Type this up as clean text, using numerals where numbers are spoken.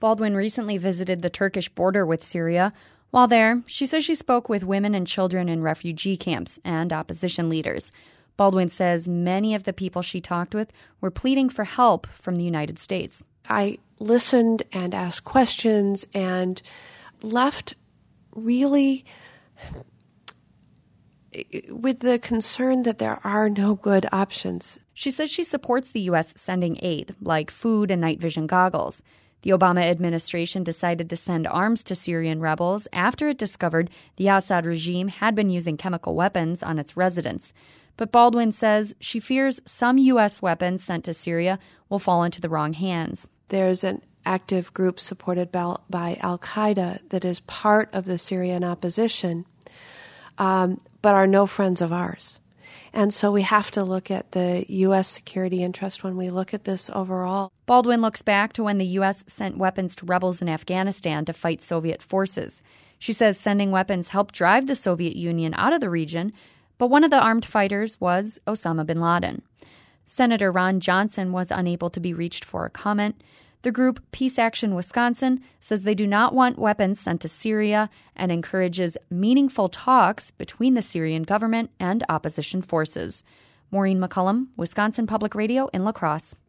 Baldwin recently visited the Turkish border with Syria. While there, she says she spoke with women and children in refugee camps and opposition leaders. Baldwin says many of the people she talked with were pleading for help from the United States. I listened and asked questions and left really with the concern that there are no good options. She says she supports the U.S. sending aid, like food and night vision goggles. The Obama administration decided to send arms to Syrian rebels after it discovered the Assad regime had been using chemical weapons on its residents. But Baldwin says she fears some U.S. weapons sent to Syria will fall into the wrong hands. There's an active group supported by al-Qaeda that is part of the Syrian opposition, but are no friends of ours. And so we have to look at the U.S. security interest when we look at this overall. Baldwin looks back to when the U.S. sent weapons to rebels in Afghanistan to fight Soviet forces. She says sending weapons helped drive the Soviet Union out of the region, but one of the armed fighters was Osama bin Laden. Senator Ron Johnson was unable to be reached for a comment. The group Peace Action Wisconsin says they do not want weapons sent to Syria and encourages meaningful talks between the Syrian government and opposition forces. Maureen McCullum, Wisconsin Public Radio in La Crosse.